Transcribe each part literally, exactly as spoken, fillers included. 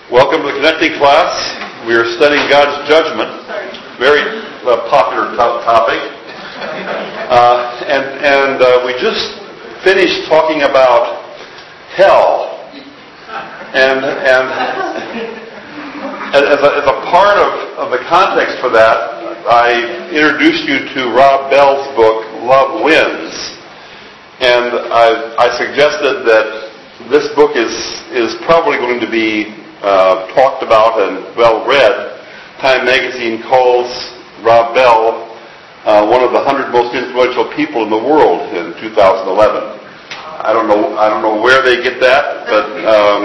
Welcome to the Connecting class. We are studying God's judgment. Very uh, popular to- topic. Uh, and and uh, we just finished talking about hell. And and as a, as a part of, of the context for that, I introduced you to Rob Bell's book, Love Wins. And I, I suggested that this book is, is probably going to be uh, talked about and well read. Time magazine calls Rob Bell uh, one of the hundred most influential people in the world in two thousand eleven. I don't know. I don't know where they get that, but um,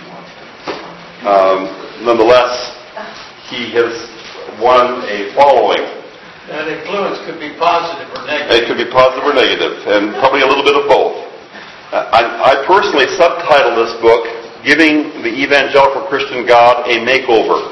um, nonetheless, he has won a following. That influence could be positive or negative. It could be positive or negative, and probably a little bit of both. I, I personally subtitled this book, Giving the Evangelical Christian God a Makeover.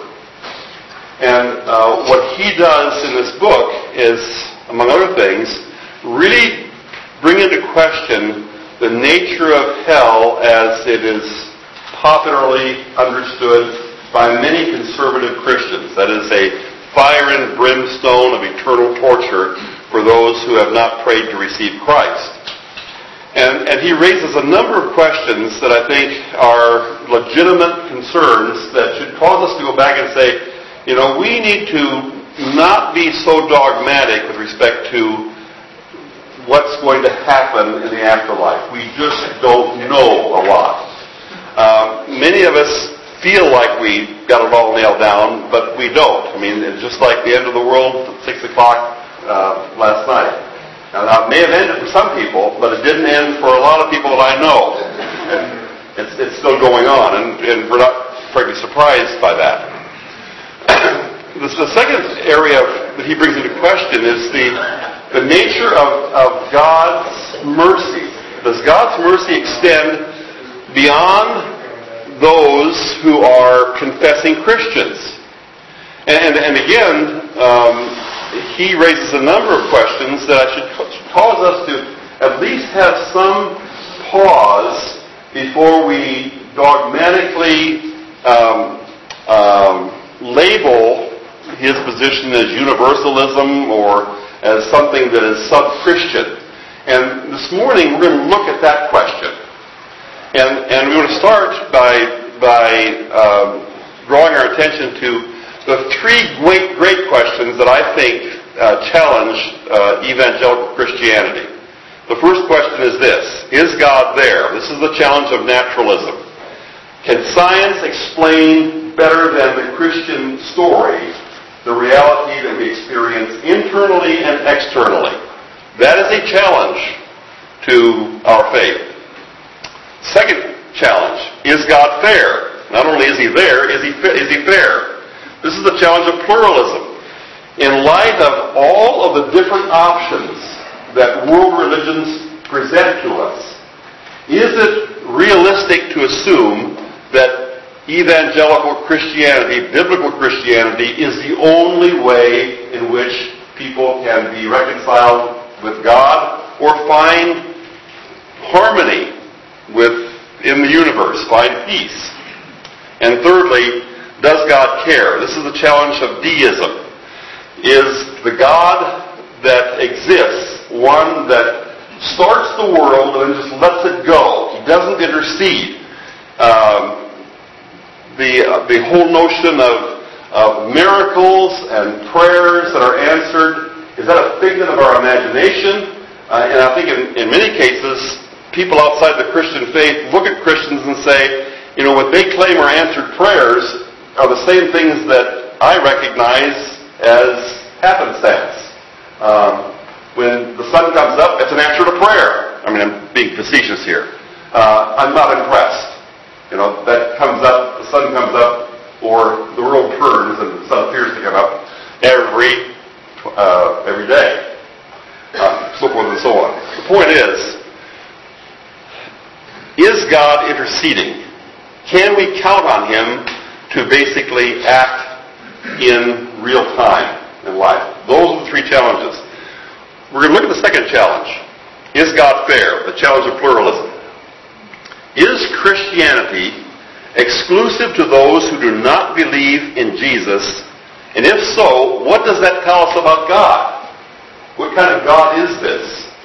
And uh, what he does in this book is, among other things, really bring into question the nature of hell as it is popularly understood by many conservative Christians. That is a fire and brimstone of eternal torture for those who have not prayed to receive Christ. And, and he raises a number of questions that I think are legitimate concerns that should cause us to go back and say, you know, we need to not be so dogmatic with respect to what's going to happen in the afterlife. We just don't know a lot. Uh, many of us feel like we got it all nailed down, but we don't. I mean, it's just like the end of the world at six o'clock uh, last night. Now, it may have ended for some people, but it didn't end for a lot of people that I know. It's, it's still going on, and, and we're not frankly surprised by that. the, the second area that he brings into question is the, the nature of, of God's mercy. Does God's mercy extend beyond those who are confessing Christians? And, and again, um, he raises a number of questions that should cause us to at least have some pause before we dogmatically um, um, label his position as universalism or as something that is sub-Christian. And this morning we're going to look at that question. And, and we want to start by, by um, drawing our attention to the three great, great questions that I think uh, challenge uh, evangelical Christianity. The first question is this: is God there? This is the challenge of naturalism. Can science explain better than the Christian story the reality that we experience internally and externally? That is a challenge to our faith. Second challenge, is God fair? Not only is he there, is he, is he fair? This is the challenge of pluralism. In light of all of the different options that world religions present to us, is it realistic to assume that evangelical Christianity, biblical Christianity, is the only way in which people can be reconciled with God or find harmony with in the universe, find peace? And thirdly, does God care? This is the challenge of deism. Is the God that exists one that starts the world and then just lets it go? He doesn't intercede. Um, the uh, the whole notion of, of miracles and prayers that are answered, is that a figment of our imagination? Uh, and I think in, in many cases, people outside the Christian faith look at Christians and say, you know, what they claim are answered prayers are the same things that I recognize as happenstance. Um, when the sun comes up, it's an answer to prayer. I mean, I'm being facetious here. Uh, I'm not impressed. You know, that comes up, the sun comes up, or the world turns and the sun appears to come up every uh, every day, uh, so forth and so on. The point is, is God interceding? Can we count on him to basically act in real time in life? Those are the three challenges. We're going to look at the second challenge. Is God fair? The challenge of pluralism. Is Christianity exclusive to those who do not believe in Jesus? And if so, what does that tell us about God? What kind of God is this?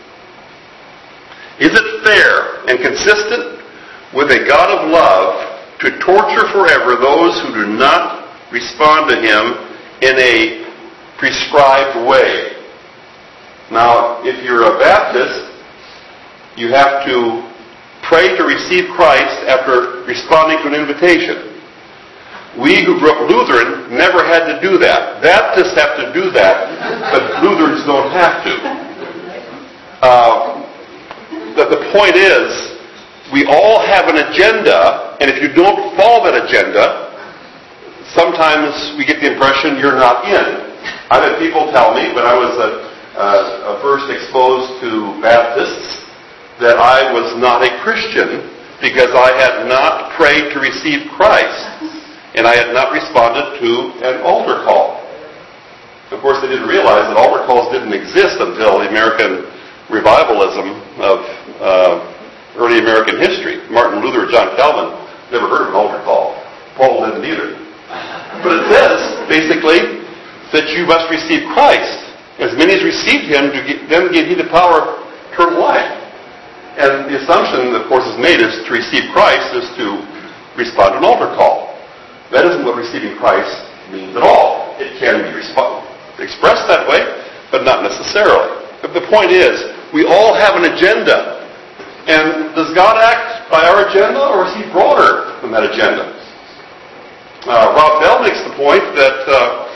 Is it fair and consistent with a God of love to torture forever those who do not respond to Him in a prescribed way? Now, if you're a Baptist, you have to pray to receive Christ after responding to an invitation. We who grew up Lutheran never had to do that. Baptists have to do that, but Lutherans don't have to. Uh, but the point is, we all have an agenda, and if you don't follow that agenda, sometimes we get the impression you're not in. I've had people tell me, when I was a, uh, first exposed to Baptists, that I was not a Christian because I had not prayed to receive Christ. And I had not responded to an altar call. Of course, they didn't realize that altar calls didn't exist until the American revivalism of uh, early American history. Martin Luther, John Calvin never heard of an altar call. Paul didn't either. But it says, basically, that you must receive Christ. As many as received Him, to get, them give He the power of eternal life. And the assumption, of course, is made is to receive Christ is to respond to an altar call. That isn't what receiving Christ means at all. It can be resp- expressed that way, but not necessarily. But the point is, we all have an agenda. And does God act by our agenda, or is He broader than that agenda? Uh, Rob Bell makes the point that uh,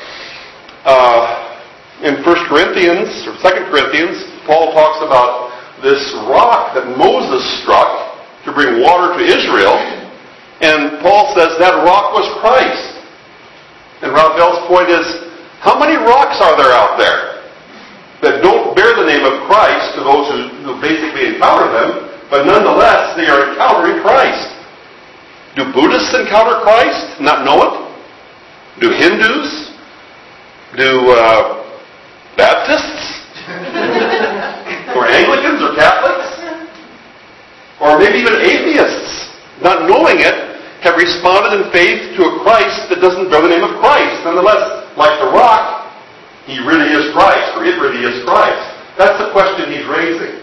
uh, in First Corinthians, or Second Corinthians, Paul talks about this rock that Moses struck to bring water to Israel. And Paul says that rock was Christ. And Rob Bell's point is, how many rocks are there out there that don't bear the name of Christ to those who, who basically encounter them, but nonetheless they are encountering Christ? Do Buddhists encounter Christ, not know it? Do Hindus? Do uh, Baptists? Or Anglicans or Catholics? Or maybe even atheists, not knowing it, have responded in faith to a Christ that doesn't bear the name of Christ. Nonetheless, like the rock, He really is Christ, or it really is Christ. That's the question he's raising.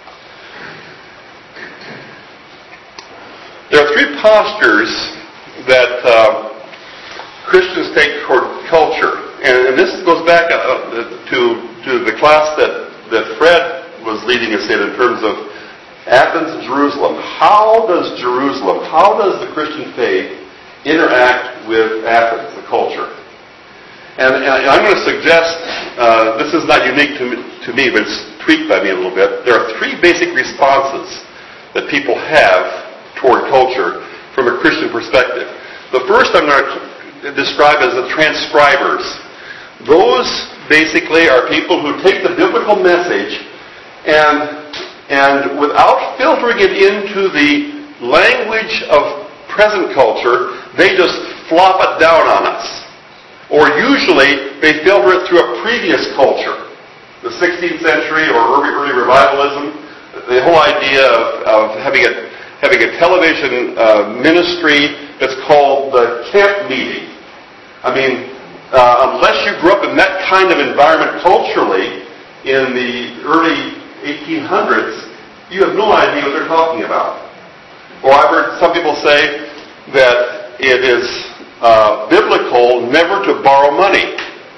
There are three postures that uh, Christians take toward culture. And, and this goes back uh, to, to the class that, that Fred was leading us in in terms of Athens and Jerusalem. How does Jerusalem, how does the Christian faith interact with Athens, the culture? And, and I'm going to suggest, uh, this is not unique to me, to me, but it's tweaked by me a little bit. There are three basic responses that people have toward culture from a Christian perspective. The first I'm going to describe as the transcribers. Those basically are people who take the biblical message and And without filtering it into the language of present culture, they just flop it down on us. Or usually, they filter it through a previous culture. The sixteenth century or early, early revivalism, the whole idea of, of having a having a television uh, ministry that's called the camp meeting. I mean, uh, unless you grew up in that kind of environment culturally in the early eighteen hundreds, you have no idea what they're talking about. Or I've heard some people say that it is uh, biblical never to borrow money,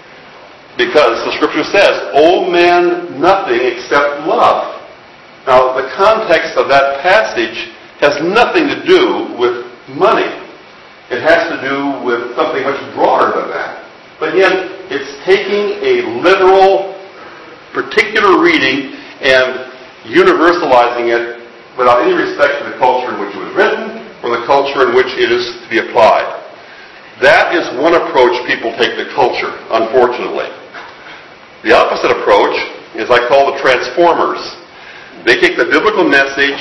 because the Scripture says, owe man nothing except love. Now, the context of that passage has nothing to do with money. It has to do with something much broader than that. But yet, it's taking a literal, particular reading and universalizing it without any respect to the culture in which it was written or the culture in which it is to be applied. That is one approach people take to culture, unfortunately. The opposite approach is I call the transformers. They take the biblical message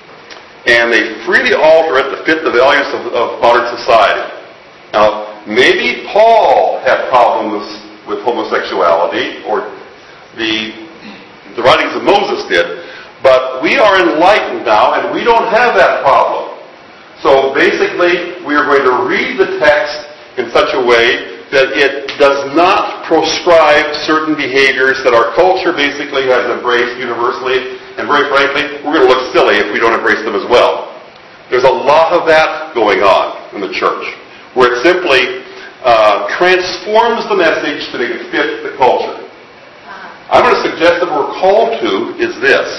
and they freely alter it to fit the values of, of modern society. Now, maybe Paul had problems with homosexuality, or the The writings of Moses did, but we are enlightened now, and we don't have that problem. So basically, we are going to read the text in such a way that it does not proscribe certain behaviors that our culture basically has embraced universally, and very frankly, we're going to look silly if we don't embrace them as well. There's a lot of that going on in the church, where it simply uh, transforms the message to make it fit the culture. I'm going to suggest that what we're called to is this: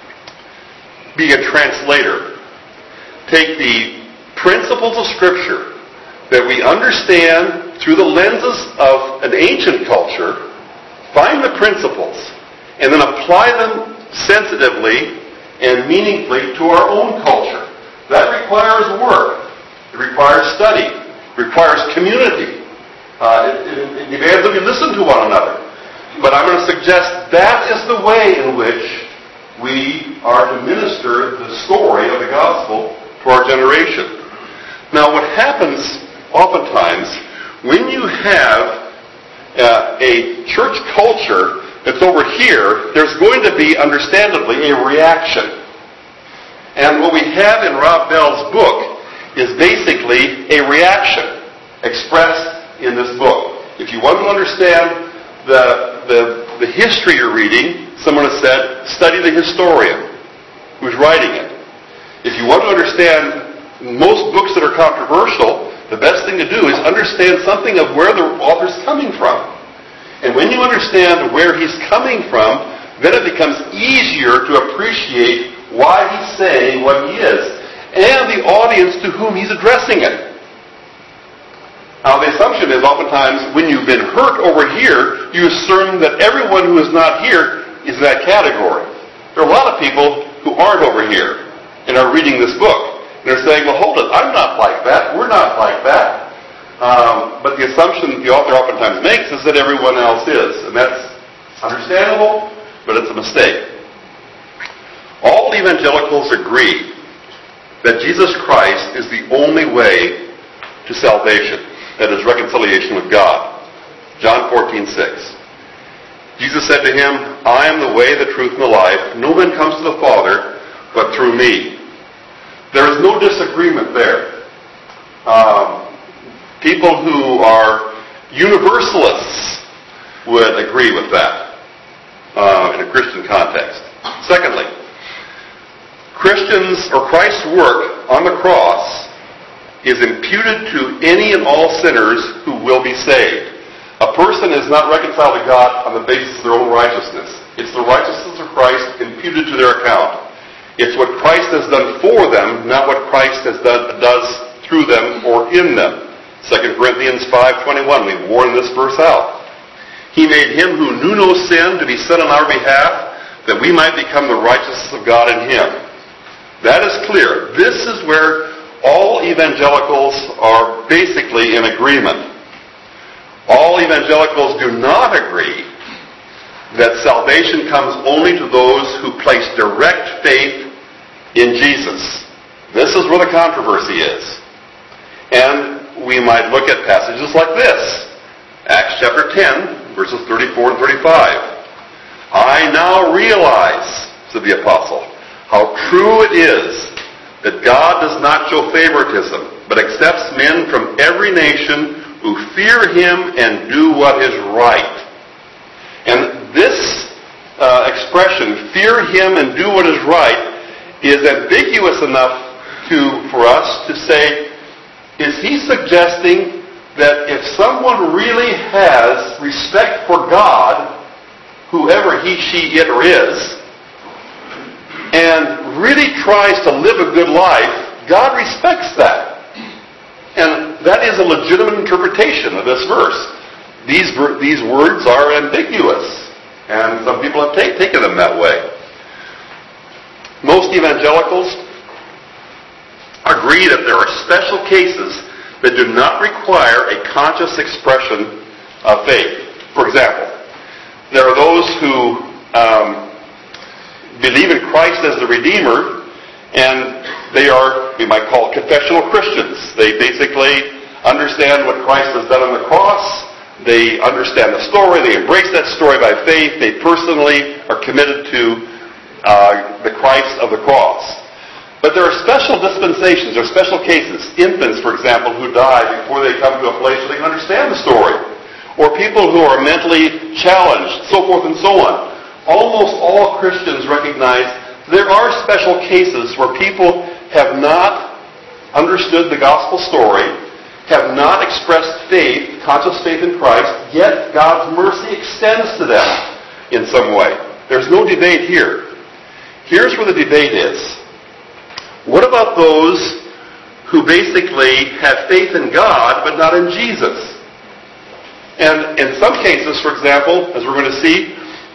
be a translator. Take the principles of Scripture that we understand through the lenses of an ancient culture, find the principles, and then apply them sensitively and meaningfully to our own culture. That requires work. It requires study. It requires community. Uh, it, it, it demands that we listen to one another. But I'm going to suggest that is the way in which we are to minister the story of the gospel to our generation. Now, what happens oftentimes when you have uh, a church culture that's over here, there's going to be, understandably, a reaction. And what we have in Rob Bell's book is basically a reaction expressed in this book. If you want to understand the, the, the history you're reading, someone has said, study the historian who's writing it. If you want to understand most books that are controversial, the best thing to do is understand something of where the author's coming from. And when you understand where he's coming from, then it becomes easier to appreciate why he's saying what he is, and the audience to whom he's addressing it. Now, the assumption is oftentimes when you've been hurt over here, you assume that everyone who is not here is in that category. There are a lot of people who aren't over here and are reading this book. And they're saying, well, hold it, I'm not like that, we're not like that. Um, but the assumption that the author oftentimes makes is that everyone else is. And that's understandable, but it's a mistake. All evangelicals agree that Jesus Christ is the only way to salvation, that is, reconciliation with God. John fourteen six. Jesus said to him, I am the way, the truth, and the life. No man comes to the Father but through me. There is no disagreement there. Um, people who are universalists would agree with that uh, in a Christian context. Secondly, Christians, or Christ's work on the cross is imputed to any and all sinners who will be saved. A person is not reconciled to God on the basis of their own righteousness. It's the righteousness of Christ imputed to their account. It's what Christ has done for them, not what Christ has done, does through them or in them. Second Corinthians five twenty-one, we worn this verse out. He made him who knew no sin to be sin on our behalf, that we might become the righteousness of God in him. That is clear. This is where all evangelicals are basically in agreement. All evangelicals do not agree that salvation comes only to those who place direct faith in Jesus. This is where the controversy is. And we might look at passages like this. Acts chapter ten, verses thirty-four and thirty-five. I now realize, said the apostle, how true it is that God does not show favoritism, but accepts men from every nation who fear him and do what is right. And this uh, expression, fear him and do what is right, is ambiguous enough to for us to say, is he suggesting that if someone really has respect for God, whoever he, she, it, or is, and really tries to live a good life, God respects that? And that is a legitimate interpretation of this verse. These, these words are ambiguous, and some people have take, taken them that way. Most evangelicals agree that there are special cases that do not require a conscious expression of faith. For example, there are those who um, believe in Christ as the Redeemer, and they are, we might call, confessional Christians. They basically understand what Christ has done on the cross. They understand the story. They embrace that story by faith. They personally are committed to uh, the Christ of the cross. But there are special dispensations, there are special cases. Infants, for example, who die die before they come to a place where they can understand the story. Or people who are mentally challenged, so forth and so on. Almost all Christians recognize there are special cases where people have not understood the gospel story, have not expressed faith, conscious faith in Christ, yet God's mercy extends to them in some way. There's no debate here. Here's where the debate is. What about those who basically have faith in God but not in Jesus? And in some cases, for example, as we're going to see,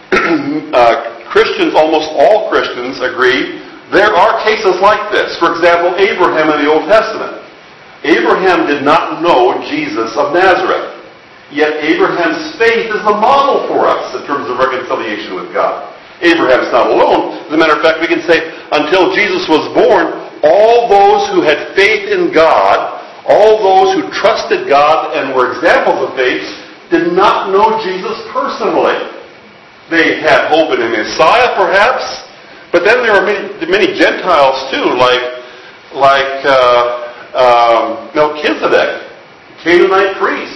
uh, Christians, almost all Christians, agree there are cases like this. For example, Abraham in the Old Testament. Abraham did not know Jesus of Nazareth. Yet Abraham's faith is the model for us in terms of reconciliation with God. Abraham's not alone. As a matter of fact, we can say until Jesus was born, all those who had faith in God, all those who trusted God and were examples of faith, did not know Jesus personally. They had hope in a Messiah, perhaps, but then there are many, many Gentiles too, like like uh, um, Melchizedek, Canaanite priest,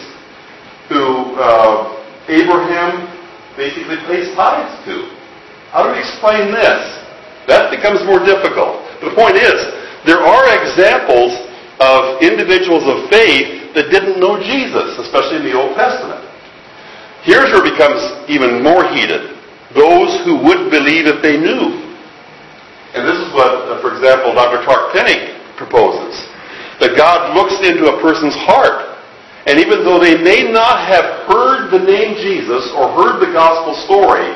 who uh, Abraham basically pays tithes to. How do we explain this? That becomes more difficult. But the point is, there are examples of individuals of faith that didn't know Jesus, especially in the Old Testament. Here's where it becomes even more heated. Those who would believe if they knew. And this is what, uh, for example, Doctor Clark Penning proposes. That God looks into a person's heart. And even though they may not have heard the name Jesus or heard the gospel story,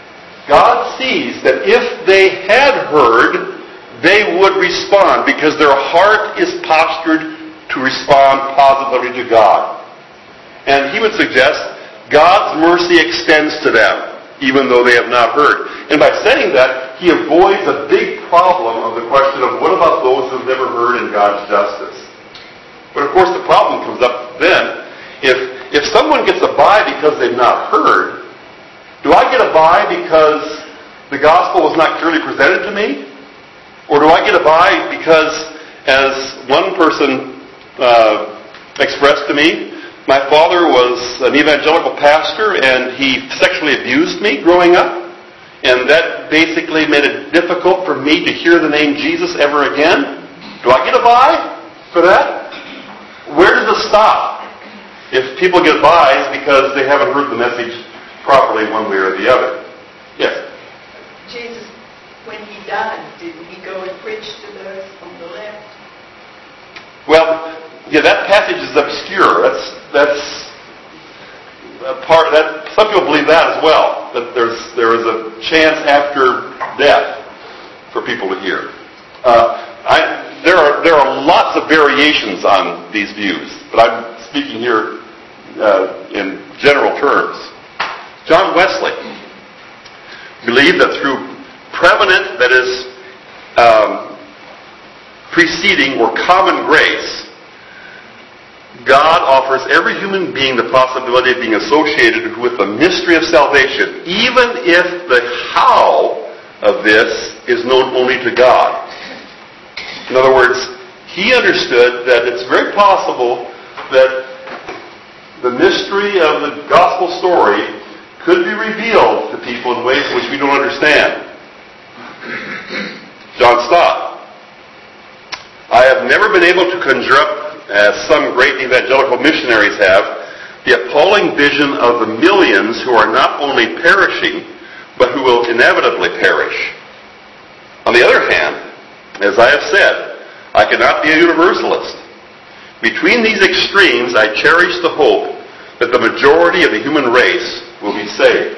God sees that if they had heard, they would respond because their heart is postured to respond positively to God. And he would suggest God's mercy extends to them, even though they have not heard. And by saying that, he avoids a big problem of the question of what about those who have never heard in God's justice? But of course the problem comes up then. If, if someone gets a bye because they've not heard, do I get a bye because the gospel was not clearly presented to me? Or do I get a bye because, as one person uh, expressed to me, my father was an evangelical pastor and he sexually abused me growing up, and that basically made it difficult for me to hear the name Jesus ever again? Do I get a bye for that? Where does it stop? If people get byes because they haven't heard the message properly one way or the other. Yes? Jesus, when he died, didn't he go and preach to those on the left? Well, yeah, that passage is obscure. That's that's a part that some people believe that as well. That there's there is a chance after death for people to hear. Uh, I, there are there are lots of variations on these views, but I'm speaking here uh, in general terms. John Wesley believed that through prevenient, that is, um, preceding or common grace, God offers every human being the possibility of being associated with the mystery of salvation, even if the how of this is known only to God. In other words, he understood that it's very possible that the mystery of the gospel story could be revealed to people in ways in which we don't understand. John Stott. I have never been able to conjure up, as some great evangelical missionaries have, the appalling vision of the millions who are not only perishing, but who will inevitably perish. On the other hand, as I have said, I cannot be a universalist. Between these extremes, I cherish the hope that the majority of the human race will be saved.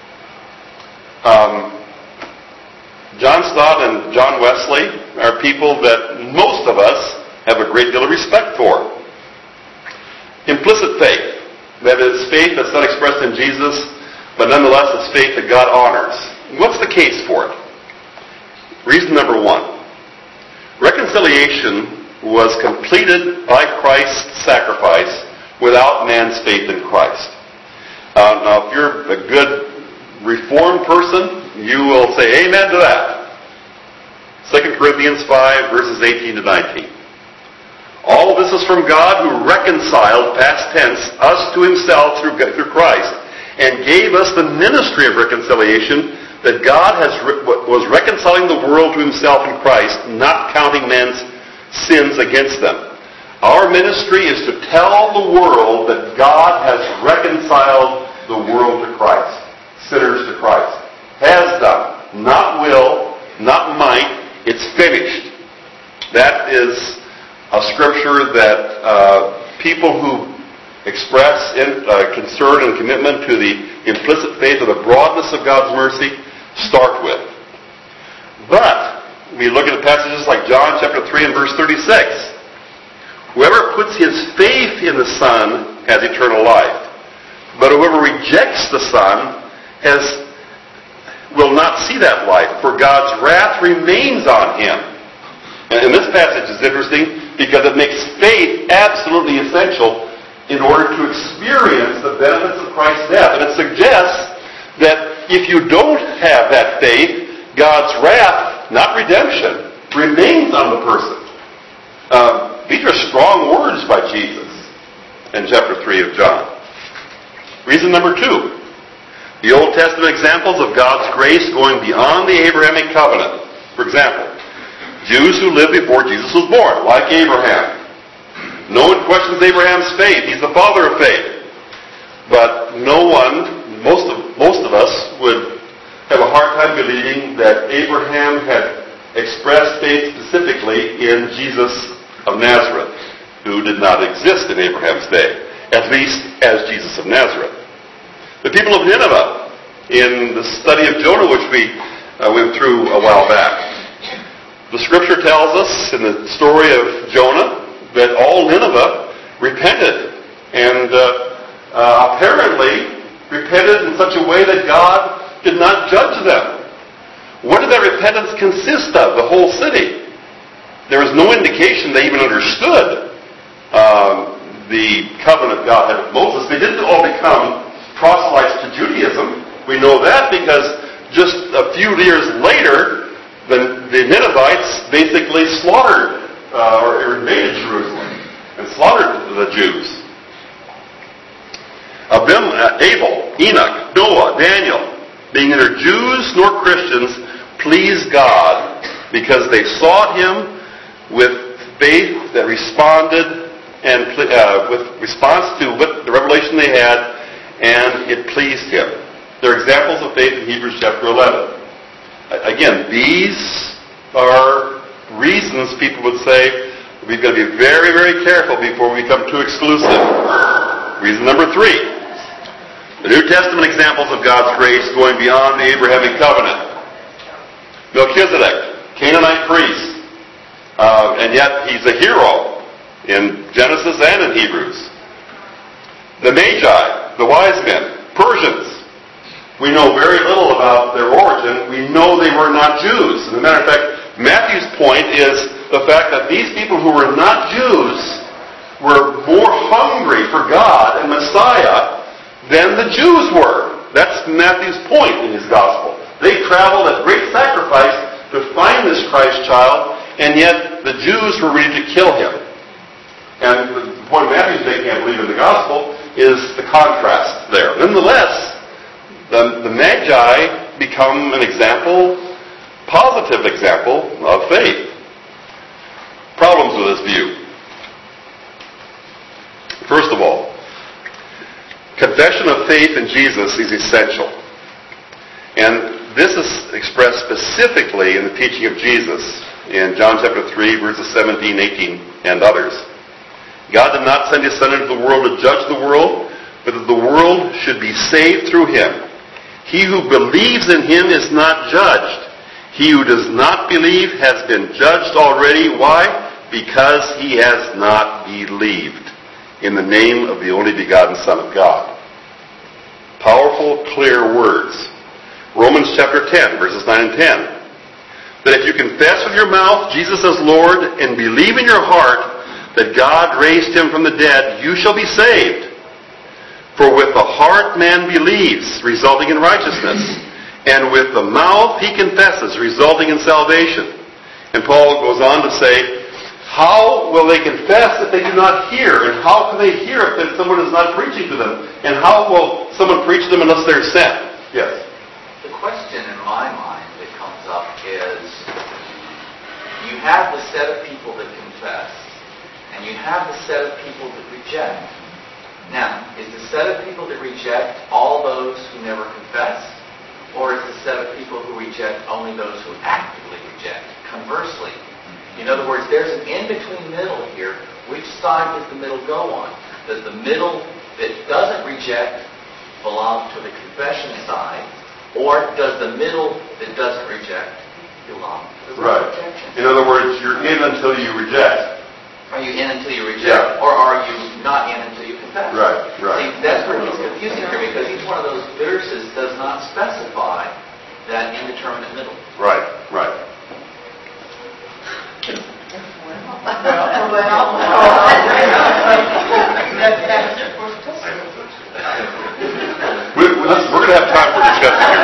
Um, John Stott and John Wesley are people that most of us have a great deal of respect for. Implicit faith, that is faith that's not expressed in Jesus, but nonetheless it's faith that God honors. What's the case for it? Reason number one. Reconciliation was completed by Christ's sacrifice without man's faith in Christ. Uh, now, if you're a good Reformed person, you will say amen to that. Second Corinthians five, verses eighteen to nineteen. All of this is from God who reconciled, past tense, us to himself through, through Christ, and gave us the ministry of reconciliation, that God has was reconciling the world to himself in Christ, not counting men's sins against them. Our ministry is to tell the world that God has reconciled the world to Christ, sinners to Christ. Has done. Not will, not might. It's finished. That is a scripture that uh, people who express in, uh, concern and commitment to the implicit faith of the broadness of God's mercy start with. But we look at passages like John chapter three and verse thirty-six. Whoever puts his faith in the Son has eternal life. But whoever rejects the Son has will not see that life, for God's wrath remains on him. And this passage is interesting because it makes faith absolutely essential in order to experience the benefits of Christ's death. And it suggests that if you don't have that faith, God's wrath, not redemption, remains on the person. Uh, these are strong words by Jesus in chapter three of John. Reason number two, the Old Testament examples of God's grace going beyond the Abrahamic covenant. For example, Jews who lived before Jesus was born, like Abraham. No one questions Abraham's faith. He's the father of faith. But no one, most of, most of us, would have a hard time believing that Abraham had expressed faith specifically in Jesus of Nazareth, who did not exist in Abraham's day, at least as Jesus of Nazareth. The people of Nineveh, in the study of Jonah, which we uh, went through a while back, the scripture tells us in the story of Jonah that all Nineveh repented, and uh, uh, apparently repented in such a way that God did not judge them. What did that repentance consist of, the whole city? There was no indication they even understood um, the covenant God had with Moses. They didn't all become proselytes to Judaism. We know that because just a few years later, the, the Ninevites basically slaughtered uh, or invaded Jerusalem and slaughtered the Jews. Abim, uh, Abel, Enoch, Noah, Daniel, being neither Jews nor Christians, pleased God because they sought him with faith that responded and uh, with response to what the revelation they had, and it pleased him. There are examples of faith in Hebrews chapter eleven. Again, these are reasons people would say we've got to be very, very careful before we become too exclusive. Reason number three, the New Testament examples of God's grace going beyond the Abrahamic covenant. Melchizedek, Canaanite priest, uh, and yet he's a hero in Genesis and in Hebrews. The Magi, the wise men, Persians. We know very little about their origin. We know they were not Jews. As a matter of fact, Matthew's point is the fact that these people who were not Jews were more hungry for God and Messiah than the Jews were. That's Matthew's point in his gospel. They traveled at great sacrifice to find this Christ child, and yet the Jews were ready to kill him. And the point Matthew's making, I believe, in the gospel is the contrast there. Nonetheless, the, the Magi become an example, positive example of faith. Problems with this view. First of all, confession of faith in Jesus is essential. And this is expressed specifically in the teaching of Jesus in John chapter three, verses seventeen, eighteen, and others. God did not send his Son into the world to judge the world, but that the world should be saved through him. He who believes in him is not judged. He who does not believe has been judged already. Why? Because he has not believed in the name of the only begotten Son of God. Powerful, clear words. Romans chapter ten, verses nine and ten. That if you confess with your mouth Jesus as Lord and believe in your heart that God raised him from the dead, you shall be saved. For with the heart man believes, resulting in righteousness, and with the mouth he confesses, resulting in salvation. And Paul goes on to say, How will they confess if they do not hear? And how can they hear if someone is not preaching to them? And how will someone preach to them unless they're sent? Yes? The question in my mind that comes up is, you have the set of people that confess, and you have the set of people that reject. Now, is the set of people that reject all those who never confess? Or is the set of people who reject only those who actively reject? Conversely, in other words, there's an in-between middle here. Which side does the middle go on? Does the middle that doesn't reject belong to the confession side? Or does the middle that doesn't reject belong to the Right. rejection? In other words, you're in until you reject. Are you in until you reject? Yeah. Or are you not in until you confess? Right, right. See, that's where it's confusing here, because each one of those verses does not specify that indeterminate middle. Right, right. Well, well, We, we, listen, we're going to have time for discussion here.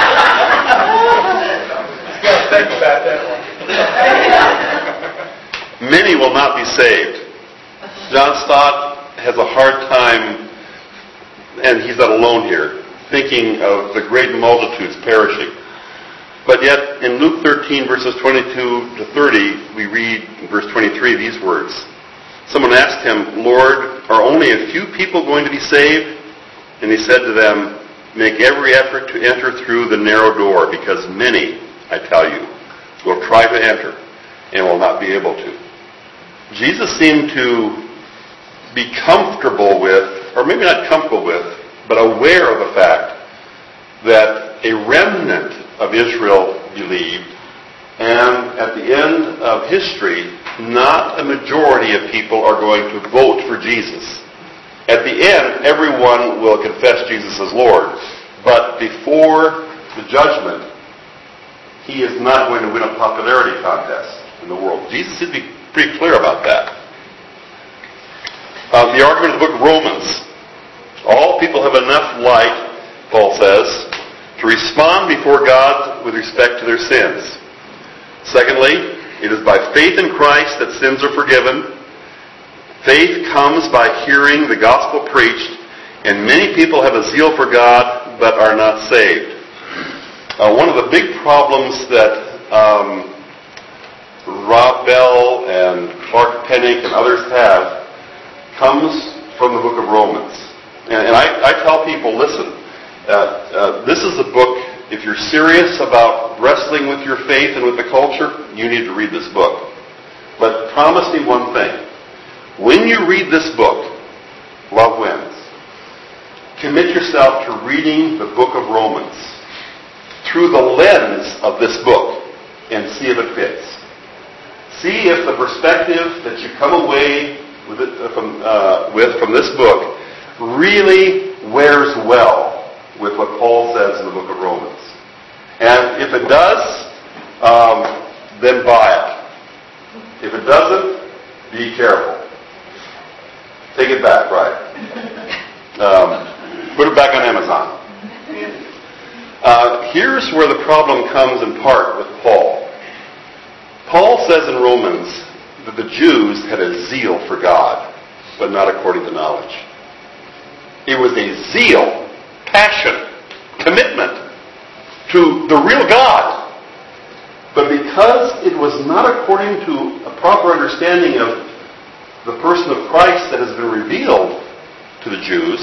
You got to think about that one. Many will not be saved. John Stott has a hard time, and he's not alone here, thinking of the great multitudes perishing. But yet, in Luke thirteen, verses twenty-two to thirty, we read in verse twenty-three these words. Someone asked him, Lord, are only a few people going to be saved? And he said to them, make every effort to enter through the narrow door, because many, I tell you, will try to enter and will not be able to. Jesus seemed to be comfortable with, or maybe not comfortable with, but aware of the fact that a remnant of Israel believed, and at the end of history, not a majority of people are going to vote for Jesus. At the end, everyone will confess Jesus as Lord, but before the judgment, he is not going to win a popularity contest in the world. Jesus should be pretty clear about that. Uh, the argument of the book of Romans. All people have enough light, Paul says, to respond before God with respect to their sins. Secondly, it is by faith in Christ that sins are forgiven. Faith comes by hearing the gospel preached, and many people have a zeal for God but are not saved. Uh, one of the big problems that um, Rob Bell and Clark Pennick and others have comes from the book of Romans. And, and I, I tell people, listen, uh, uh, this is a book, if you're serious about wrestling with your faith and with the culture, you need to read this book. But promise me one thing. When you read this book, Love Wins, commit yourself to reading the book of Romans through the lens of this book and see if it fits. See if the perspective that you come away with, it, from, uh, with from this book really wears well with what Paul says in the book of Romans. And if it does, um, then buy it. If it doesn't, be careful. Take it back, right. Um, put it back on Amazon. Uh, here's where the problem comes in part with Paul. Paul says in Romans that the Jews had a zeal for God, but not according to knowledge. It was a zeal, passion, commitment to the real God. But because it was not according to a proper understanding of the person of Christ that has been revealed to the Jews,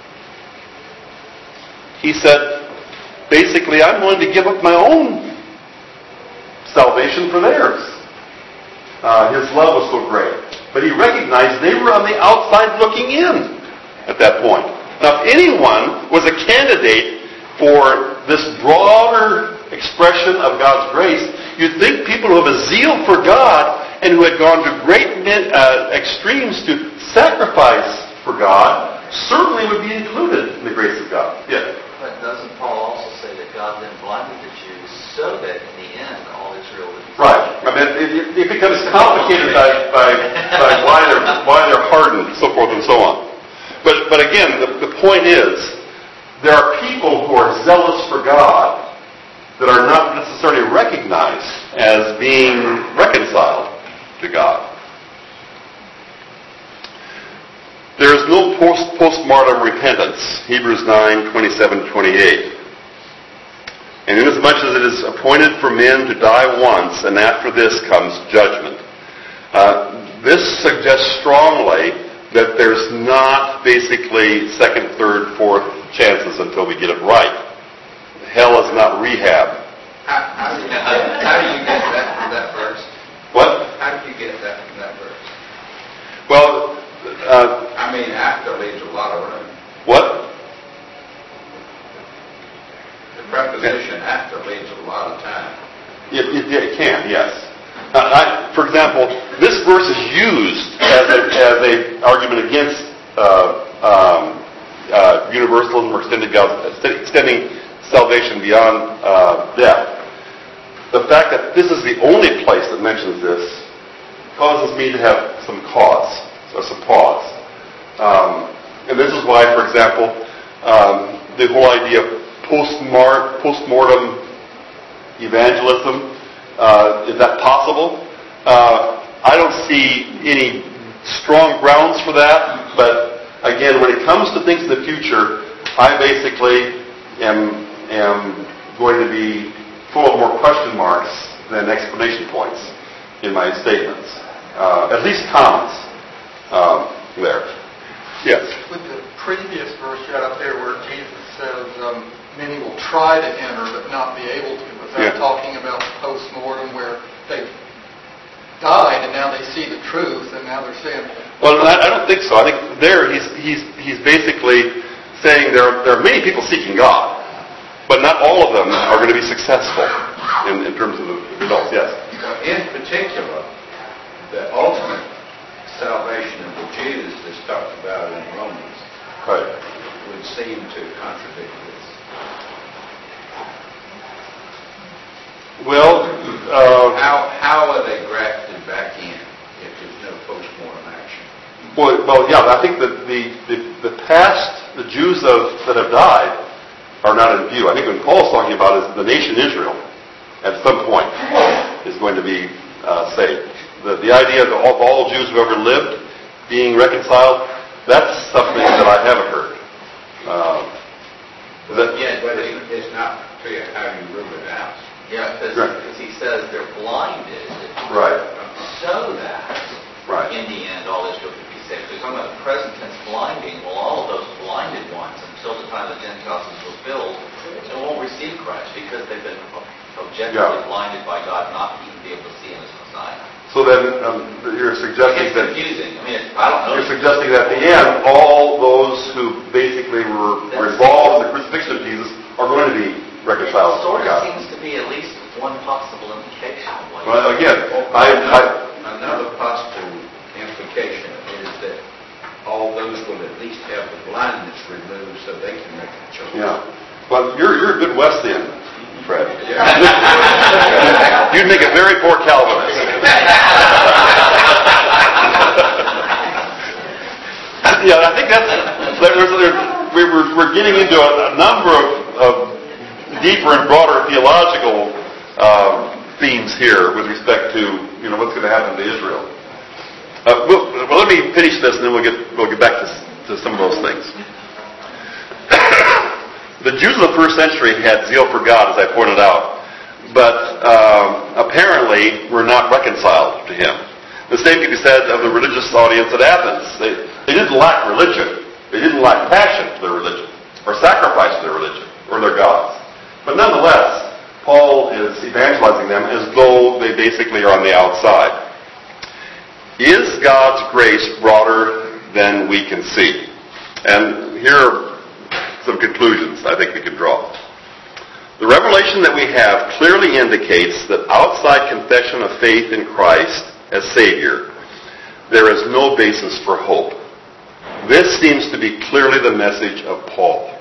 he said, basically, I'm willing to give up my own salvation for theirs. Uh, his love was so great. But he recognized they were on the outside looking in at that point. Now, if anyone was a candidate for this broader expression of God's grace, you'd think people who have a zeal for God and who had gone to great uh, extremes to sacrifice for God certainly would be included in the grace of God. Yeah. But doesn't Paul also say that God then blinded the Jews so that in the end all Israel would be saved? Right. I mean, it, it becomes complicated by, by, by why they're why they're hardened, so forth and so on. But but again, the, the point is, there are people who are zealous for God that are not necessarily recognized as being reconciled to God. There is no post postmortem repentance, Hebrews nine, twenty-seven to twenty-eight. And inasmuch as it is appointed for men to die once, and after this comes judgment. Uh, this suggests strongly that there's not basically second, third, fourth chances until we get it right. Hell is not rehab. How, how, do you, how do you get that from that verse? What? How do you get that from that verse? Well, uh, I mean, after leaves a lot of room. what? The preposition after leaves a lot of time. It, it, it can, yes. Uh, I, for example, this verse is used as a, as a argument against uh, um, uh, universalism or extended God, extending salvation beyond uh, death. The fact that this is the only place that mentions this causes me to have some cause, or some pause. Um, and this is why, for example, um, the whole idea of postmor- postmortem evangelism, uh, is that possible? Uh, I don't see any strong grounds for that, but again, when it comes to things in the future, I basically am, am going to be full of more question marks than explanation points in my statements. Uh, at least comments um, there. Yes? With the previous verse you had up there where Jesus says, um, many will try to enter but not be able to, was that Yeah. talking about the post-mortem where they've died and now they see the truth and now they're saying... Well, I, I don't think so. I think there he's, he's, he's basically saying there are, there are many people seeking God, but not all of them are going to be successful in, in terms of the results. Yes? In particular, the ultimate salvation of the Jews that's talked about in Romans Right. would seem to contradict this. Well, uh, How how are they grafted back in if there's no post-mortem action? well, well, yeah. I think that the, the the past, the Jews of, that have died, are not in view. I think what Paul's talking about is the nation Israel, at some point, is going to be uh, saved. The, the idea of all, of all Jews who ever lived being reconciled, that's something that I haven't heard. Um, that, Yeah, but it, it's not clear how you rule it out. Yeah, because Right. he says they're blinded right, so that right. in the end all Israel could be saved. So he's talking about the present tense blinding. Well, all of those blinded ones until the time the Gentiles is fulfilled, they won't receive Christ because they've been objectively Yeah. blinded by God not to even be able to see Him as Messiah. So then um, you're suggesting It's that confusing. I mean, it's, I don't know. you're suggesting that at the end, all those who basically were, were involved in the crucifixion of Jesus are going to be reconciled It sort to of God. seems to be at least one possible implication of what Well, again, I, I Another possible implication is that all those will at least have the blindness removed so they can make a choice. yeah. Well, you're you're a good Wesleyan, Fred. Yeah. You'd make a very poor Calvinist. Yeah, I think that's there, there's, there's, we we're, we're getting into a, a number of, of deeper and broader theological uh, themes here with respect to you know what's going to happen to Israel. Uh, well, well, let me finish this, and then we'll get we'll get back to, to some of those things. The Jews of the first century had zeal for God, as I pointed out, but um, apparently were not reconciled to Him. The same can be said of the religious audience at Athens. They, they didn't lack religion. They didn't lack passion for their religion, or sacrifice to their religion, or their gods. But nonetheless, Paul is evangelizing them as though they basically are on the outside. Is God's grace broader than we can see? And here are some conclusions I think we can draw. The revelation that we have clearly indicates that outside confession of faith in Christ as Savior, there is no basis for hope. This seems to be clearly the message of Paul.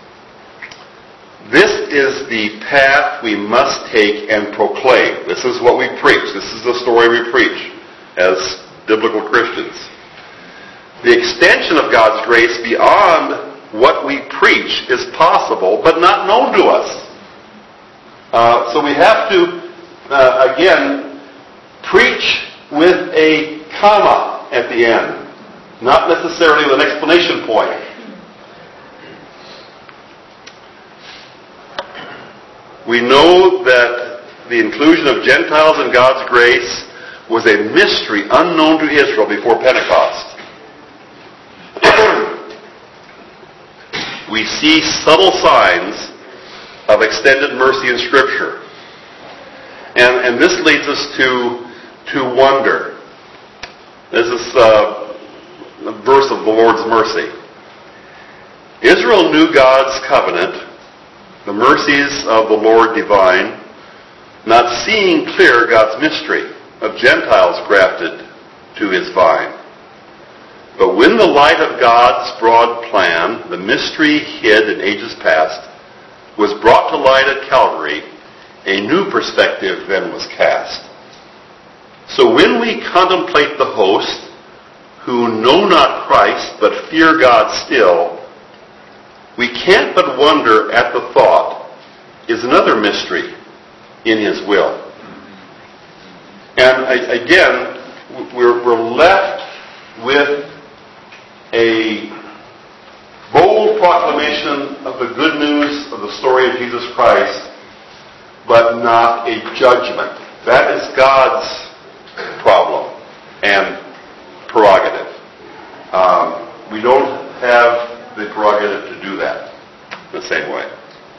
This is the path we must take and proclaim. This is what we preach. This is the story we preach as biblical Christians. The extension of God's grace beyond what we preach is possible, but not known to us. Uh, so we have to, uh, again, preach with a comma at the end. not necessarily with an explanation point. We know that the inclusion of Gentiles in God's grace was a mystery unknown to Israel before Pentecost. We see subtle signs of extended mercy in Scripture. And, and this leads us to, to wonder. This is uh, a verse of the Lord's mercy. Israel knew God's covenant, the mercies of the Lord divine, not seeing clear God's mystery of Gentiles grafted to his vine. But when the light of God's broad plan, the mystery hid in ages past, was brought to light at Calvary, a new perspective then was cast. So when we contemplate the host, who know not Christ, but fear God still, we can't but wonder at the thought, is another mystery in his will. And again, we're, we're left with a bold proclamation of the good news of the story of Jesus Christ, but not a judgment. That is God's problem and prerogative. Um, we don't have the prerogative to do that the same way.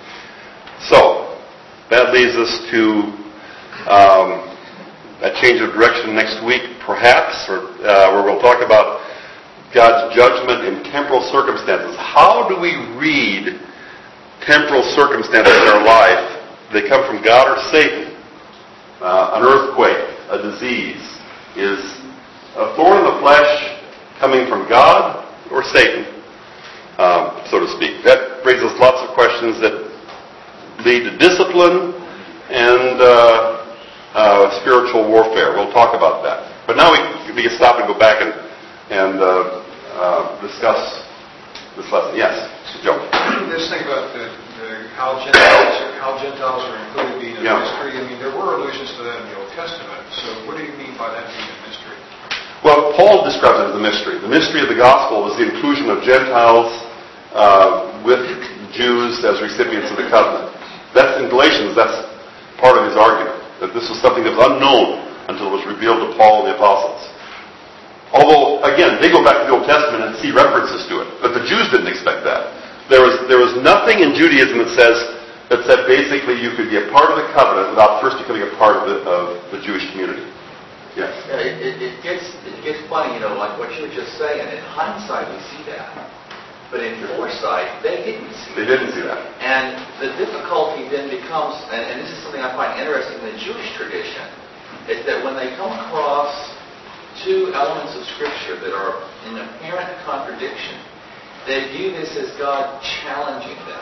So, that leads us to um, a change of direction next week, perhaps, or, uh, where we'll talk about God's judgment in temporal circumstances. How do we read temporal circumstances in our life? They come from God or Satan. Uh, an earthquake, a disease. Is a thorn in the flesh coming from God or Satan, um, so to speak? That raises lots of questions that lead to discipline and uh, uh, spiritual warfare. We'll talk about that. But now we, we can stop and go back and and uh, uh, discuss this lesson. Yes, Joe. This thing about the, the, how Gentiles how Gentiles are included being a yeah. mystery. I mean, there were allusions to that in the Old Testament. So, what do you mean by that being a mystery? Well, Paul describes it as a mystery. The mystery of the gospel is the inclusion of Gentiles uh, with Jews as recipients of the covenant. That's in Galatians. That's part of his argument, that this was something that was unknown until it was revealed to Paul and the apostles. Although, again, they go back to the Old Testament and see references to it. But the Jews didn't expect that. There was there was nothing in Judaism that says that said basically you could be a part of the covenant without first becoming a part of the, of the Jewish community. Yes? Yeah, it, it, it gets it gets funny, you know, like what you were just saying. In hindsight, we see that. But in foresight, they didn't see They that. didn't see that. And the difficulty then becomes, and, and this is something I find interesting in the Jewish tradition, is that when they come across two elements of Scripture that are in apparent contradiction, they view this as God challenging them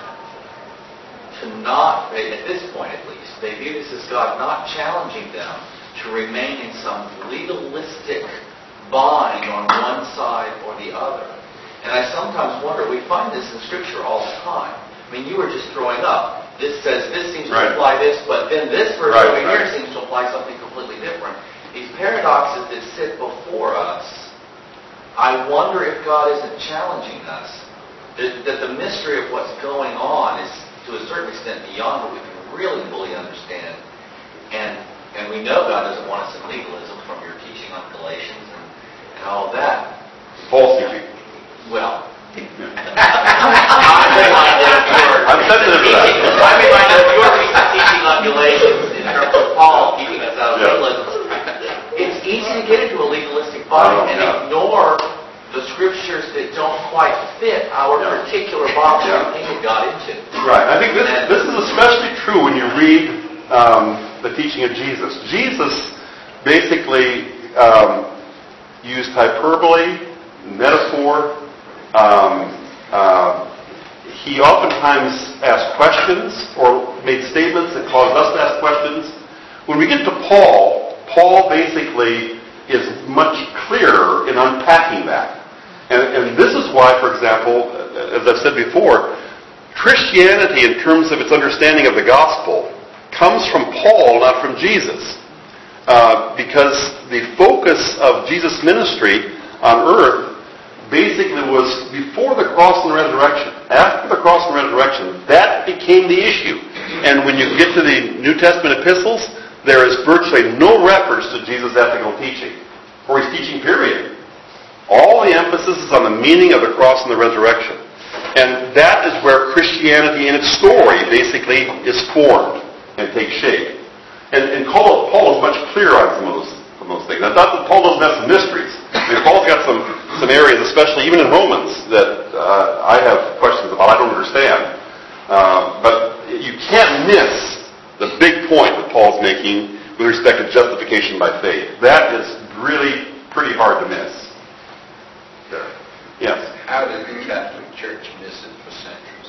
to not, at this point at least, they view this as God not challenging them to remain in some legalistic bind on one side or the other. And I sometimes wonder, we find this in Scripture all the time. I mean, you were just throwing up. This says this seems right. to apply this, but then this verse right, over right. here seems to apply something completely different. These paradoxes that sit before us, I wonder if God isn't challenging us. That, that the mystery of what's going on is, to a certain extent, beyond what we can really fully understand. And and we know God doesn't want us in legalism from your teaching on Galatians and, and all of that. False teaching. Well, I'm sensitive to that. I'm reminded of your recent teaching on Galatians in terms of Paul keeping us out of yeah. legalism. It's easy to get into a legalistic body and yeah. ignore the Scriptures that don't quite fit our yeah. particular box yeah. we painted God into. Right. I think this, this is especially true when you read um, the teaching of Jesus. Jesus basically um, used hyperbole, metaphor. Um, uh, he oftentimes asked questions or made statements that caused us to ask questions. When we get to Paul, Paul basically is much clearer in unpacking that. And, and this is why, for example, as I've said before, Christianity in terms of its understanding of the gospel comes from Paul, not from Jesus. Uh, because the focus of Jesus' ministry on earth basically was before the cross and the resurrection. After the cross and resurrection, that became the issue. And when you get to the New Testament epistles, there is virtually no reference to Jesus' ethical teaching, or his teaching period. All the emphasis is on the meaning of the cross and the resurrection. And that is where Christianity in its story basically is formed and takes shape. And, and Paul, Paul is much clearer on some of those, some of those things. Now, not that Paul doesn't have some mysteries. I mean, Paul's got some, some areas, especially even in Romans, that uh, I have questions about. I don't understand. Uh, but you can't miss the big point that Paul's making with respect to justification by faith. That is really pretty hard to miss. There. Yes? How did the Catholic Church miss it for centuries?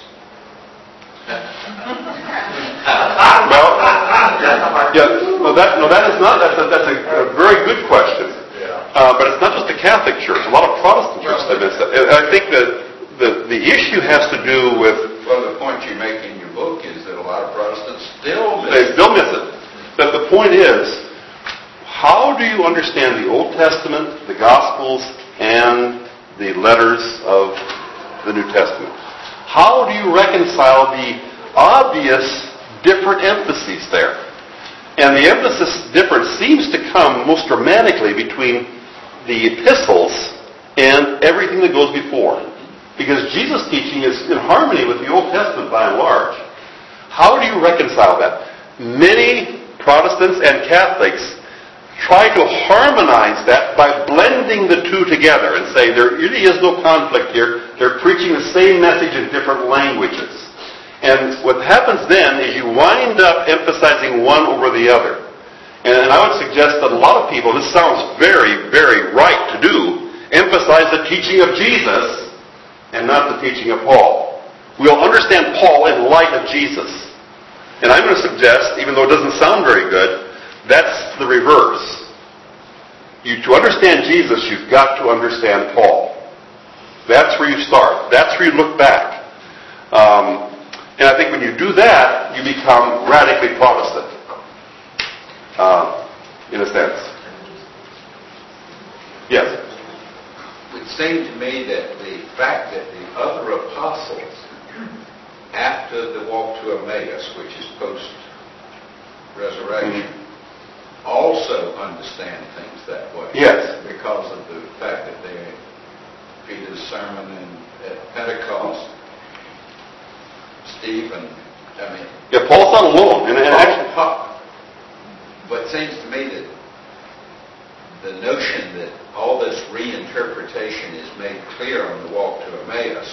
Well, yeah, no, that, no, that is not, that's a, that's a, a very good question. Uh, but it's not just the Catholic Church. A lot of Protestant churches have missed it. And I think that the, the issue has to do with... Well, the point you make in your book is that a lot of Protestants still miss They it. still miss it. But the point is, how do you understand the Old Testament, the Gospels, and the letters of the New Testament? How do you reconcile the obvious different emphases there? And the emphasis difference seems to come most dramatically between the epistles and everything that goes before. Because Jesus' teaching is in harmony with the Old Testament by and large. How do you reconcile that? Many Protestants and Catholics try to harmonize that by blending the two together and say there really is no conflict here. They're preaching the same message in different languages. And what happens then is you wind up emphasizing one over the other. And I would suggest that a lot of people, this sounds very, very right to do, emphasize the teaching of Jesus and not the teaching of Paul. We'll understand Paul in light of Jesus. And I'm going to suggest, even though it doesn't sound very good, that's the reverse. You, to understand Jesus, you've got to understand Paul. That's where you start. That's where you look back. Um, and I think when you do that, you become radically Protestant, uh, in a sense. Yes? It would seem to me that the fact that the other apostles, after the walk to Emmaus, which is post-resurrection, mm-hmm. also understand things that way. Yes. Because of the fact that they Peter's sermon in, at Pentecost, Stephen, I mean... Yeah, Paul's not alone. And, and actually, Paul, but it seems to me that the notion that all this reinterpretation is made clear on the walk to Emmaus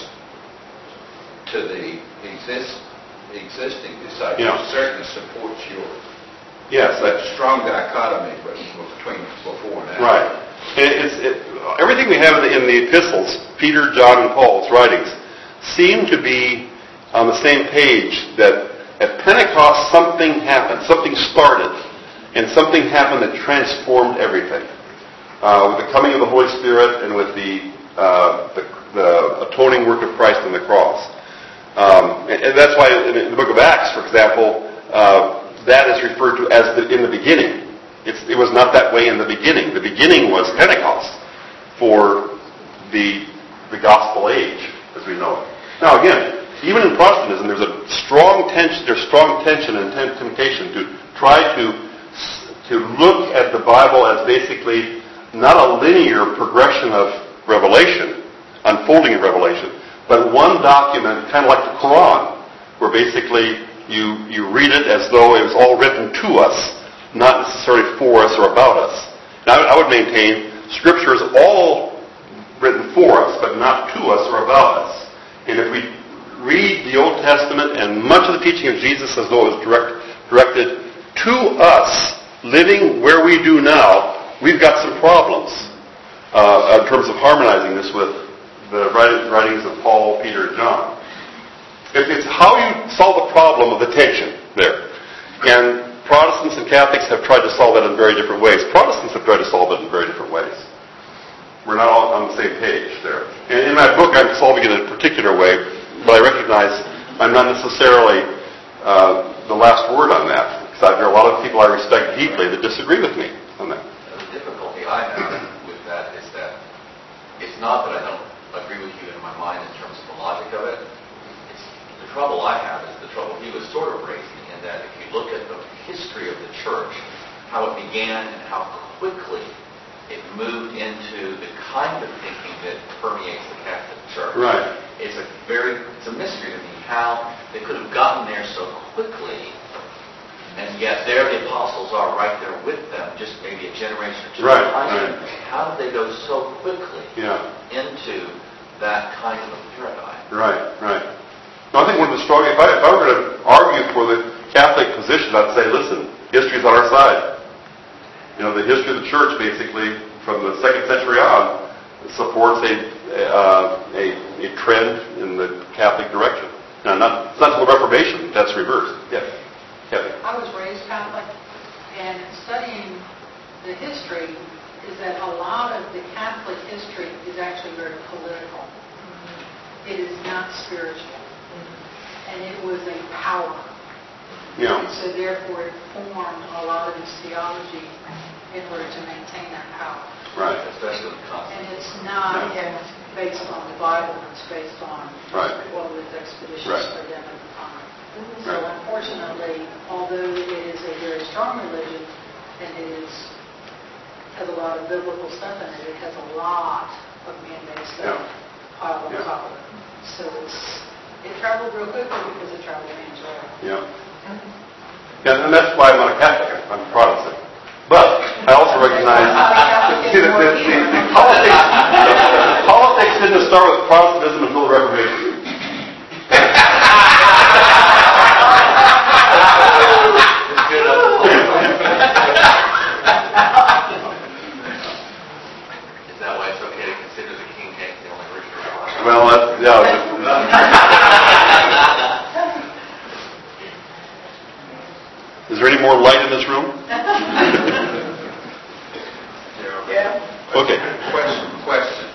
to the exist, existing disciples yeah. certainly supports your yes, that strong dichotomy between before and after. Right. And it's, it, everything we have in the, in the epistles, Peter, John, and Paul's writings, seem to be on the same page that at Pentecost something happened, something started, and something happened that transformed everything. Uh, with the coming of the Holy Spirit and with the, uh, the, the atoning work of Christ on the cross. Um, and, and that's why in the book of Acts, for example, uh, that is referred to as the, in the beginning. It's, it was not that way in the beginning. The beginning was Pentecost for the, the gospel age, as we know it. Now again, even in Protestantism, there's a strong tension, there's strong tension and temptation to try to, to look at the Bible as basically not a linear progression of revelation, unfolding of revelation, but one document, kind of like the Quran, where basically you, you read it as though it was all written to us, not necessarily for us or about us. Now, I would maintain Scripture is all written for us, but not to us or about us. And if we read the Old Testament and much of the teaching of Jesus as though it was direct, directed to us, living where we do now, we've got some problems uh, in terms of harmonizing this with the writings of Paul, Peter, and John. It's how you solve the problem of the tension there. And Protestants and Catholics have tried to solve that in very different ways. Protestants have tried to solve it in very different ways. We're not all on the same page there. And in my book, I'm solving it in a particular way, but I recognize I'm not necessarily uh, the last word on that, because there are a lot of people I respect deeply that disagree with me on that. The difficulty I have with that is that it's not that I don't mind in terms of the logic of it. It's, the trouble I have is the trouble he was sort of raising, in that if you look at the history of the church, how it began and how quickly it moved into the kind of thinking that permeates the Catholic Church. Right. It's a very, it's a mystery to me how they could have gotten there so quickly, and yet there the apostles are right there with them, just maybe a generation or two Right, behind right. them. How did they go so quickly Yeah. into that kind of a paradigm? Right, right. No, I think one of the strong, if I, if I were going to argue for the Catholic position, I'd say, listen, history's on our side. You know, the history of the church, basically, from the second century on, supports a uh, a, a trend in the Catholic direction. Now, not, it's not until the Reformation that's reversed. Yes. Kathy. I was raised Catholic, and studying the history is that a lot of the Catholic history is actually very political. It is not spiritual. And it was a power. Yeah. And so therefore it formed a lot of this theology in order to maintain that power. Right. Especially with And Constantine. it's not Yeah. based on the Bible, it's based on Right. what was expeditious Right. for them at the time. So Right. unfortunately, although it is a very strong religion, and it is has a lot of biblical stuff in it, it has a lot of man-made stuff Yeah. piled on Yeah. top of it. So it's it traveled real quickly because it traveled Angelo. Yeah. Yeah, and that's why I'm not a Catholic. I'm a Protestant. But I also recognize see, the, the, the, the politics. The politics didn't start with Protestantism until the Reformation. Is that why it's okay to consider the King James the only version of the Bible? Well, that's, yeah. Is there any more light in this room? Yeah. Okay. Question, question.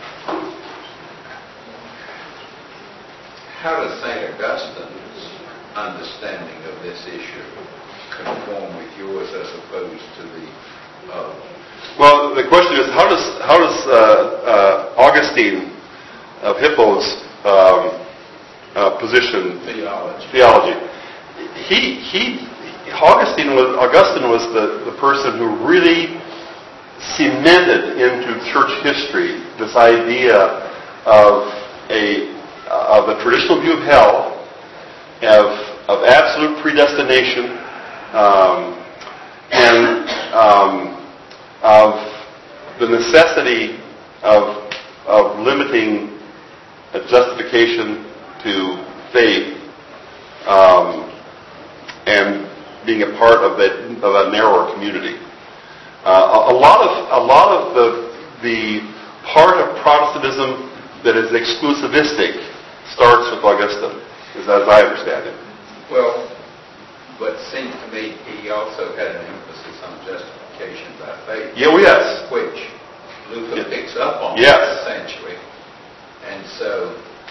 How does Saint Augustine's understanding of this issue conform with yours as opposed to the uh, Well, the question is, how does how does uh, uh, Augustine of Hippo's um, uh, position theology? theology? He he Augustine was Augustine was the, the person who really cemented into church history this idea of a of the traditional view of hell, of of absolute predestination, um, and um, of the necessity of of limiting a justification to faith, um, and being a part of that of a narrower community. Uh, a, a lot of a lot of the the part of Protestantism that is exclusivistic starts with Augustine, as, as I understand it. Well, but it seems to me he also had an emphasis on justification by faith. Yeah, well, yes. Which Luther Yeah. picks up on, Yes. essentially. And so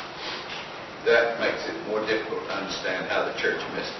that makes it more difficult to understand how the church missed it.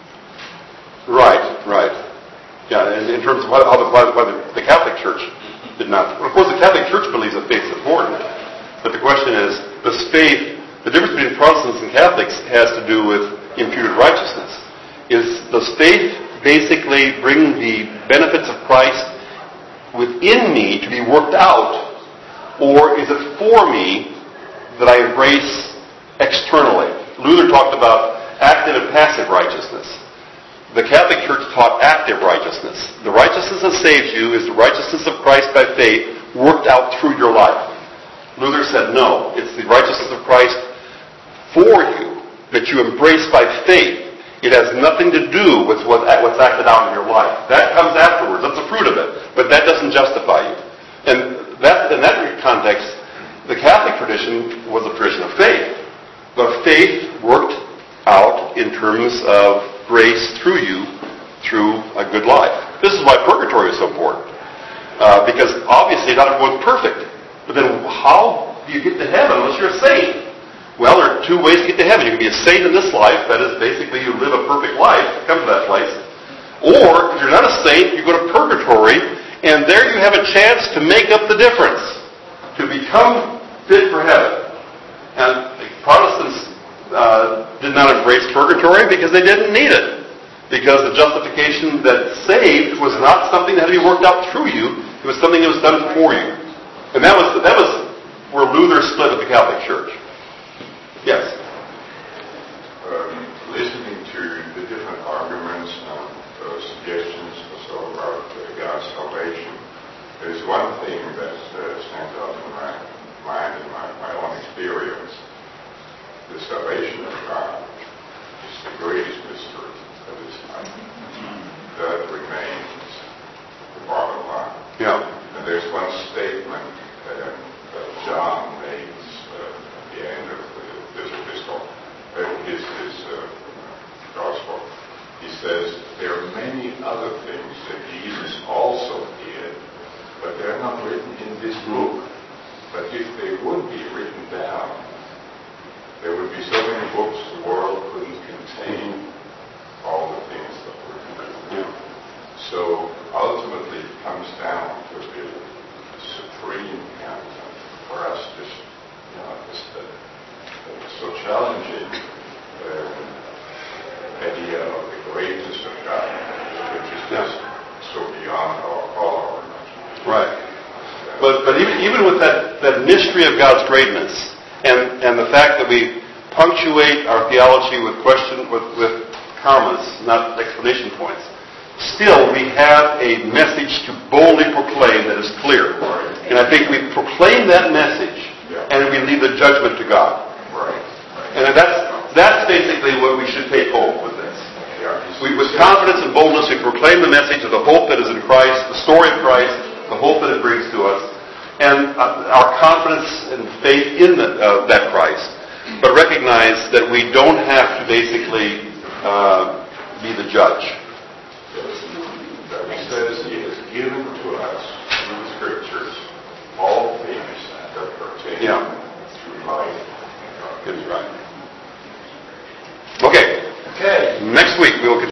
Right, right. Yeah, in, in terms of why, how the, why, why the, the Catholic Church did not. Of course, the Catholic Church believes that faith is important. But the question is, does faith, the difference between Protestants and Catholics has to do with imputed righteousness. Is does faith basically bring the benefits of Christ within me to be worked out, or is it for me that I embrace externally? Luther talked about active and passive righteousness. The Catholic Church taught active righteousness. The righteousness that saves you is the righteousness of Christ by faith worked out through your life. Luther said no, it's the righteousness of Christ for you that you embrace by faith. It has nothing to do with what, what's acted out in your life. That comes afterwards. That's the fruit of it. But that doesn't justify you. And that, in that context, the Catholic tradition was a tradition of faith. But faith worked out in terms of grace through you, through a good life. This is why purgatory is so important. Uh, because obviously not everyone's perfect. But then how do you get to heaven unless you're a saint? Well, there are two ways to get to heaven. You can be a saint in this life, that is basically you live a perfect life to come to that place. Or, if you're not a saint, you go to purgatory, and there you have a chance to make up the difference, to become fit for heaven. And embraced purgatory because they didn't need it. Because the justification that saved was not something that had to be worked out through you. It was something that was done for you. And that was that was where Luther split with the Catholic Church. Yes? Um, listening to the different arguments and uh, suggestions also about uh, God's salvation, there's one thing that uh, stands out in my mind and my, my own experience. The salvation of God is the greatest mystery of this time. That remains the bottom line. Yeah. And there's one statement uh, that John makes uh, at the end of the, this epistle, uh, his, his uh, gospel. He says, there are many other things that Jesus also did, but they're not written in this book. But if they would be written down, there would be so many books the world couldn't contain all the things that were written. Yeah. So ultimately it comes down to the supreme count for us to, you know, this uh, so challenging uh, idea of the greatness of God, which is just so beyond our, all our imagination. Right. But but even even with that, that mystery of God's greatness and, and the fact that we punctuate our theology with question with, with commas, not exclamation points, still we have a message to boldly proclaim that is clear. Right. And I think we proclaim that message Yeah. and we leave the judgment to God. Right. Right. And that's that's basically what we should take home with this. Yeah. We, with confidence and boldness, we proclaim the message of the hope that is in Christ, the story of Christ, the hope that it brings to us, and uh, our confidence and faith in the, uh, that Christ. But recognize that we don't have to basically uh, be the judge. That he says he has given to us through the Scriptures all things that pertain Yeah. to life and That's godliness. right. Okay. Okay. Next week we will continue.